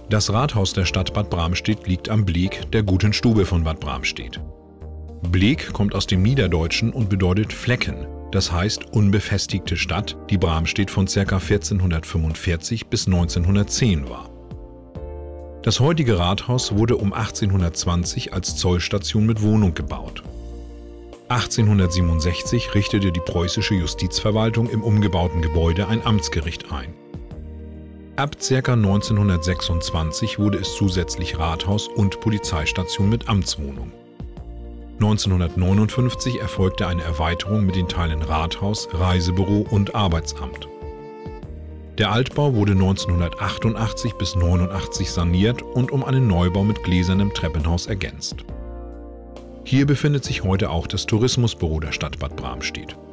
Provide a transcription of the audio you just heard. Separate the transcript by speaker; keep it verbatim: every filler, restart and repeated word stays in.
Speaker 1: Das Rathaus der Stadt Bad Bramstedt liegt am Bleek, der guten Stube von Bad Bramstedt. Bleek kommt aus dem Niederdeutschen und bedeutet Flecken, das heißt unbefestigte Stadt, die Bramstedt von ca. vierzehnhundertfünfundvierzig bis neunzehnhundertzehn war. Das heutige Rathaus wurde um achtzehnhundertzwanzig als Zollstation mit Wohnung gebaut. achtzehnhundertsiebenundsechzig richtete die preußische Justizverwaltung im umgebauten Gebäude ein Amtsgericht ein. Ab ca. neunzehnhundertsechsundzwanzig wurde es zusätzlich Rathaus und Polizeistation mit Amtswohnung. neunzehnhundertneunundfünfzig erfolgte eine Erweiterung mit den Teilen Rathaus, Reisebüro und Arbeitsamt. Der Altbau wurde neunzehnhundertachtundachtzig bis neunundachtzig saniert und um einen Neubau mit gläsernem Treppenhaus ergänzt. Hier befindet sich heute auch das Tourismusbüro der Stadt Bad Bramstedt.